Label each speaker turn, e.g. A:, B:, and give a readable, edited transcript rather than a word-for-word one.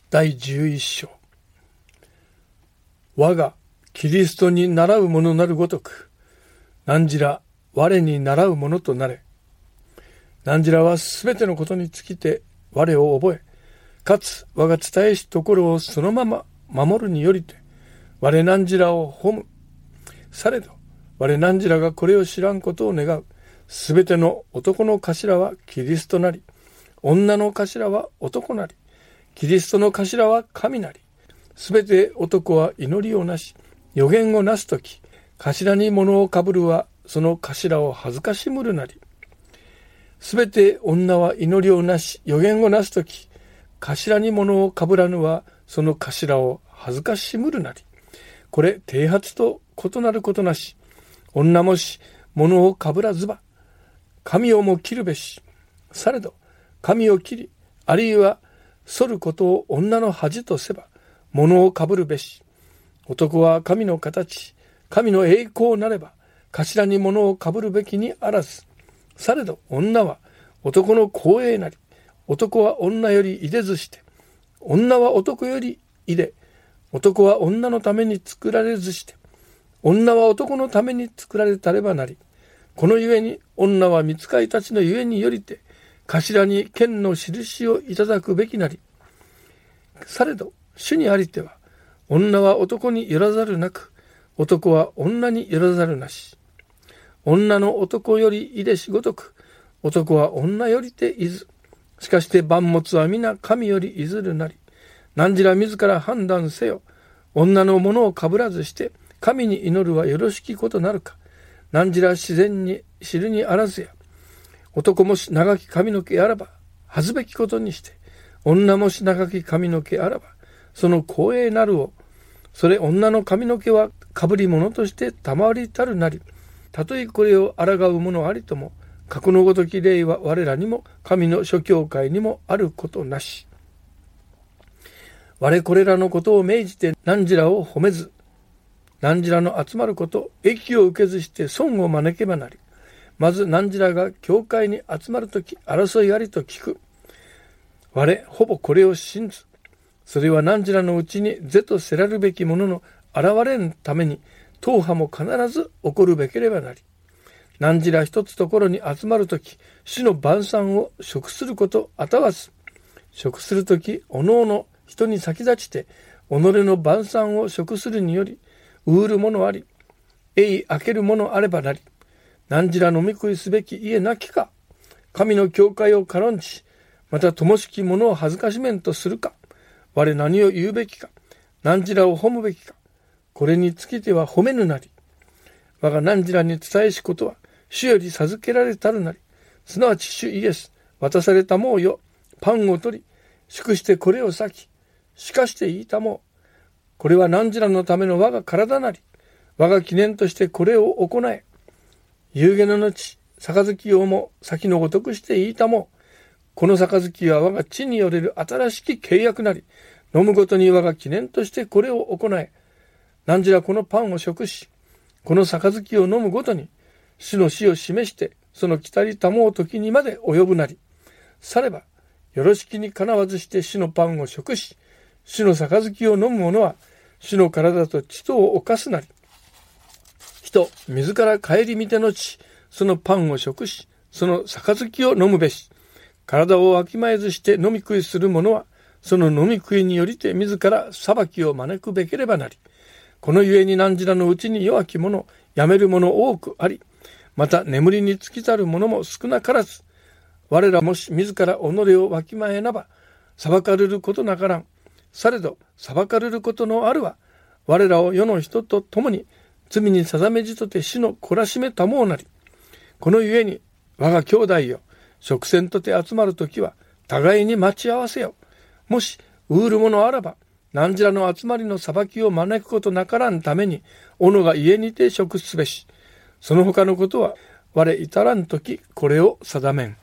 A: 第11章。我がキリストに倣う者なるごとく、汝ら我に倣う者となれ。汝らはすべてのことにつきて我を覚え、かつ我が伝えしところをそのまま守るによりて、我汝らを褒む。されど、我汝らがこれを知らんことを願う。すべての男の頭はキリストなり、女の頭は男なり、キリストの頭は神なり。すべて男は祈りをなし、預言をなすとき、頭に物をかぶるはその頭を恥ずかしむるなり。すべて女は祈りをなし、預言をなすとき、頭に物をかぶらぬはその頭を恥ずかしむるなり。これ、剃髪と異なることなし。女もし物をかぶらずば、髪をも切るべし。されど、髪を切り、あるいは剃ることを女の恥とせば、物をかぶるべし。男は神の形、神の栄光なれば、頭に物をかぶるべきにあらず。されど、女は男の光栄なり、男は女よりいでずして、女は男よりいで、男は女のために作られずして、女は男のために作られたればなり。このゆえに、女は御使いたちのゆえによりて、頭に剣の印をいただくべきなり。されど、主にありては、女は男によらざるなく、男は女によらざるなし。女の男よりいでしごとく、男は女よりていず。しかして万物は皆神よりいずるなり。汝ら自ら判断せよ。女のものをかぶらずして、神に祈るはよろしきことなるか。汝ら自然に知るにあらずや。男もし長き髪の毛あらば、恥ずべきことにして、女もし長き髪の毛あらば、その光栄なるを、それ女の髪の毛はかぶり物として賜りたるなり。たとえこれを抗う者ありとも、過去のごとき例は我らにも神の諸教会にもあることなし。我これらのことを命じて汝らを褒めず、汝らの集まること、益を受けずして損を招けばなり。まず汝らが教会に集まるとき、争いありと聞く。我、ほぼこれを信ず。それは汝らのうちに是とせらるべきものの現れんために、党派も必ず起こるべければなり。汝ら一つところに集まるとき、主の晩餐を食することあたわず。食するとき、おのおの人に先立ちて、己の晩餐を食するにより、うるものあり、開けるものあればなり。汝ら飲み食いすべき家なきか。神の教会を軽んじ、また灯しきものを恥ずかしめんとするか。我何を言うべきか。汝らを褒むべきか。これにつきては褒めぬなり。我が汝らに伝えしことは、主より授けられたるなり。すなわち主イエス、渡されたもうよ。パンを取り、祝してこれを裂き、しかして言いたもう。これは汝らのための我が体なり。我が記念としてこれを行え。夕げの後、杯をも先のごとくして言いたもう。この杯は我が血によれる新しき契約なり。飲むごとに我が記念としてこれを行え。汝らこのパンを食し、この杯を飲むごとに、主の死を示して、その来たりたもう時にまで及ぶなり。されば、よろしきにかなわずして主のパンを食し、主の杯を飲む者は、主の体と血とを犯すなり。人、自ら顧みてのち、そのパンを食し、その杯を飲むべし。体をわきまえずして飲み食いする者は、その飲み食いによりて自ら裁きを招くべければなり。このゆえに汝らのうちに弱き者、やめる者多くあり、また眠りにつきざる者も少なからず、我らもし自ら己をわきまえなば、裁かれることなからん。されど、裁かれることのあるは、我らを世の人と共に、罪に定めじとて死の懲らしめたもうなり。このゆえに、我が兄弟よ、食船とて集まるときは、互いに待ち合わせよ。もし、うるものあらば、汝らの集まりの裁きを招くことなからんために、斧が家にて食すべし。その他のことは、我至らんとき、これを定めん。